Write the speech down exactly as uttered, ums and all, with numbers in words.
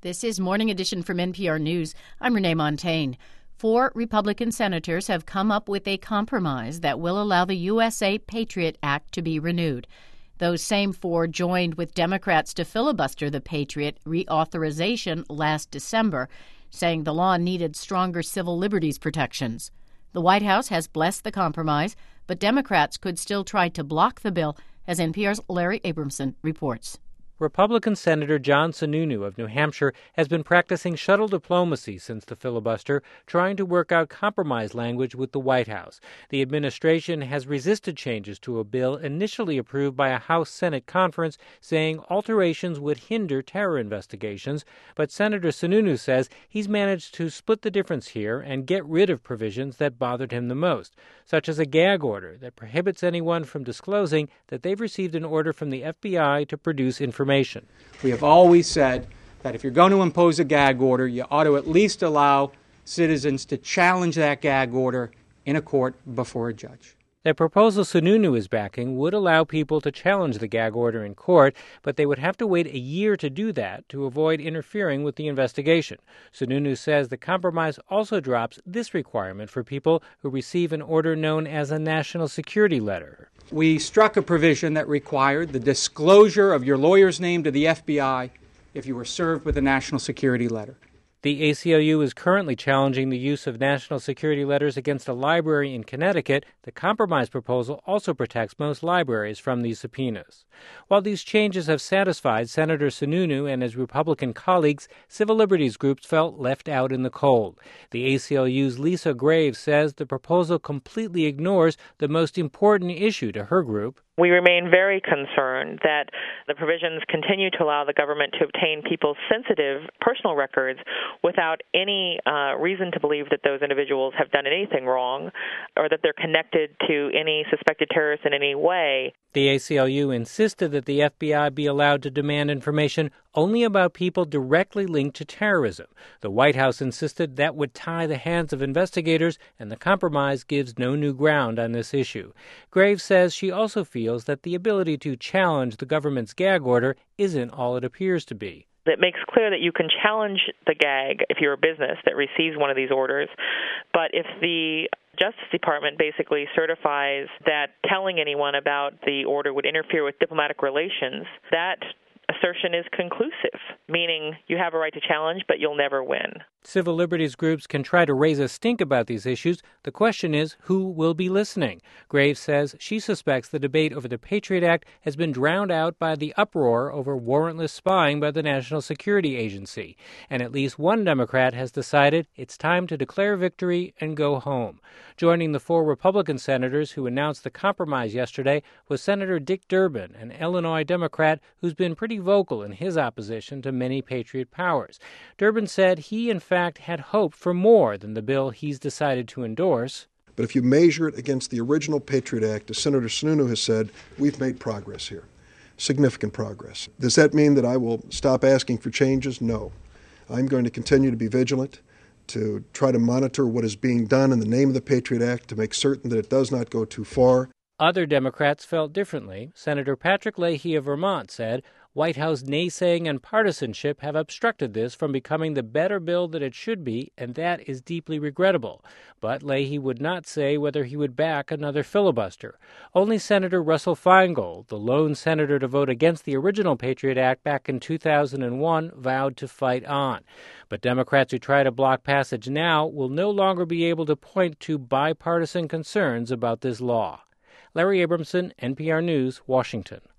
This is Morning Edition from N P R News. I'm Renee Montagne. Four Republican senators have come up with a compromise that will allow the U S A Patriot Act to be renewed. Those same four joined with Democrats to filibuster the Patriot reauthorization last December, saying the law needed stronger civil liberties protections. The White House has blessed the compromise, but Democrats could still try to block the bill, as N P R's Larry Abramson reports. Republican Senator John Sununu of New Hampshire has been practicing shuttle diplomacy since the filibuster, trying to work out compromise language with the White House. The administration has resisted changes to a bill initially approved by a House-Senate conference, saying alterations would hinder terror investigations. But Senator Sununu says he's managed to split the difference here and get rid of provisions that bothered him the most, such as a gag order that prohibits anyone from disclosing that they've received an order from the F B I to produce information. We have always said that if you're going to impose a gag order, you ought to at least allow citizens to challenge that gag order in a court before a judge. The proposal Sununu is backing would allow people to challenge the gag order in court, but they would have to wait a year to do that to avoid interfering with the investigation. Sununu says the compromise also drops this requirement for people who receive an order known as a national security letter. We struck a provision that required the disclosure of your lawyer's name to the F B I if you were served with a national security letter. The A C L U is currently challenging the use of national security letters against a library in Connecticut. The compromise proposal also protects most libraries from these subpoenas. While these changes have satisfied Senator Sununu and his Republican colleagues, civil liberties groups felt left out in the cold. The A C L U's Lisa Graves says the proposal completely ignores the most important issue to her group. We remain very concerned that the provisions continue to allow the government to obtain people's sensitive personal records without any uh, reason to believe that those individuals have done anything wrong or that they're connected to any suspected terrorists in any way. The A C L U insisted that the F B I be allowed to demand information only about people directly linked to terrorism. The White House insisted that would tie the hands of investigators, and the compromise gives no new ground on this issue. Graves says she also feels that the ability to challenge the government's gag order isn't all it appears to be. It makes clear that you can challenge the gag if you're a business that receives one of these orders, but if the Justice Department basically certifies that telling anyone about the order would interfere with diplomatic relations, that assertion is conclusive, meaning you have a right to challenge, but you'll never win. Civil liberties groups can try to raise a stink about these issues. The question is, who will be listening? Graves says she suspects the debate over the Patriot Act has been drowned out by the uproar over warrantless spying by the National Security Agency. And at least one Democrat has decided it's time to declare victory and go home. Joining the four Republican senators who announced the compromise yesterday was Senator Dick Durbin, an Illinois Democrat who's been pretty vocal in his opposition to many Patriot powers. Durbin said he, in fact, had hoped for more than the bill he's decided to endorse. But if you measure it against the original Patriot Act, as Senator Sununu has said, we've made progress here, significant progress. Does that mean that I will stop asking for changes? No. I'm going to continue to be vigilant, to try to monitor what is being done in the name of the Patriot Act to make certain that it does not go too far. Other Democrats felt differently. Senator Patrick Leahy of Vermont said White House naysaying and partisanship have obstructed this from becoming the better bill that it should be, and that is deeply regrettable. But Leahy would not say whether he would back another filibuster. Only Senator Russell Feingold, the lone senator to vote against the original Patriot Act back in two thousand one, vowed to fight on. But Democrats who try to block passage now will no longer be able to point to bipartisan concerns about this law. Larry Abramson, N P R News, Washington.